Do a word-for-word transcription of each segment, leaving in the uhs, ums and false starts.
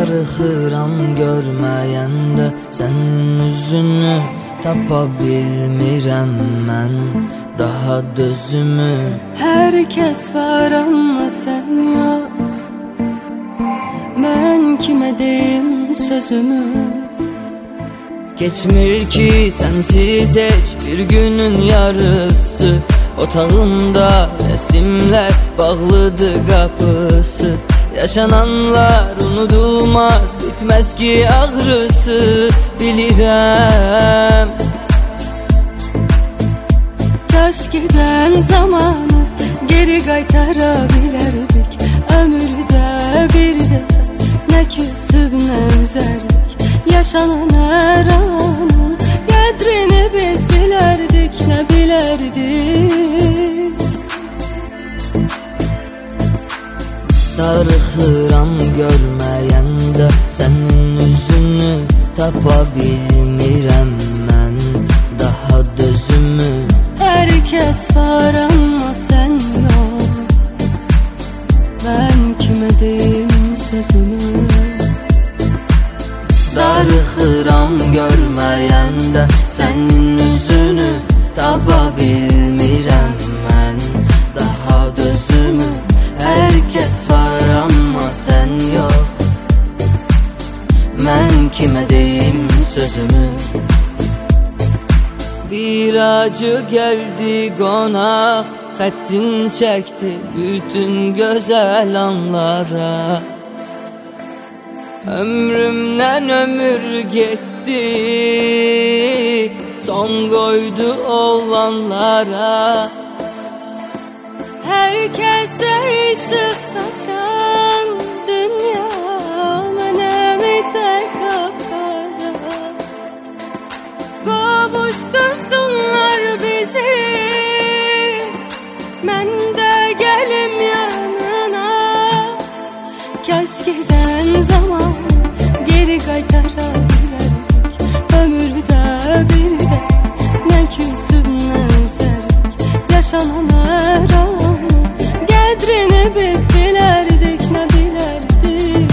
Darıxıram görməyəndə sənin üzünü, tapa bilmirəm mən daha dözümü. Hər kəs var amma sən yox, mən kimə deyim sözümü? Geçmir ki sensiz heç bir günün yarısı, otağımda resimler bağlıdır kapısı. Yaşananlar unudulmaz, bitmez ki ağrısı, bilirəm. Kaş giden zamanı geri qaytara bilərdik, ömürdə bir dəfə nə küsüb nə üzərdik. Yaşanan hər anın qədrini biz bilərdik, nə bilərdik. Darıxıram görməyəndə sənin üzünü, tapa bilmirəm mən daha dözümü. Hər kəs var amma sən yox, mən kimə deyim sözümü? Darıxıram görməyəndə sənin üzünü, tapa bilmirəm mən daha dözümü. Hər kəs var amma sən yox, mən kimə deyim sözümü? Bir acı geldi qonaq, xəttin çəkdi bütün gözəl anlara. Ömrümdən ömür getdi, son qoydu olanlara. Herkese ışık saçan dünya, mənəmi tək qapqara. Qovuştursunlar bizi, mən də gəlim yanına. Kaş giden zaman geri qaytara bilərdik, ömürdə bir də nə küsüb nə üzərdik. Yaşanan hər an qədrini biz bilərdik, nə bilərdik.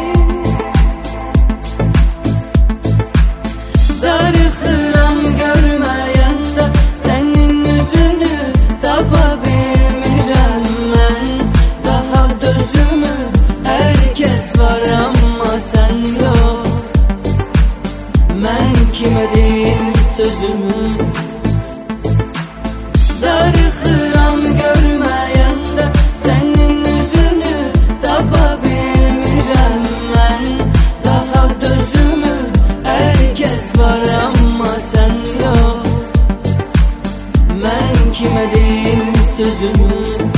Darıxıram görməyəndə sənin üzünü, tapa bilmirəm mən daha dözümü. Hər kəs var amma sən yox, mən kimə deyim sözümü? Darıxıram görməyəndə sənin üzünü, tapa bilmirəm mən daha dözümü. Hər kəs var amma sən yox, mən kimə deyim sözümü?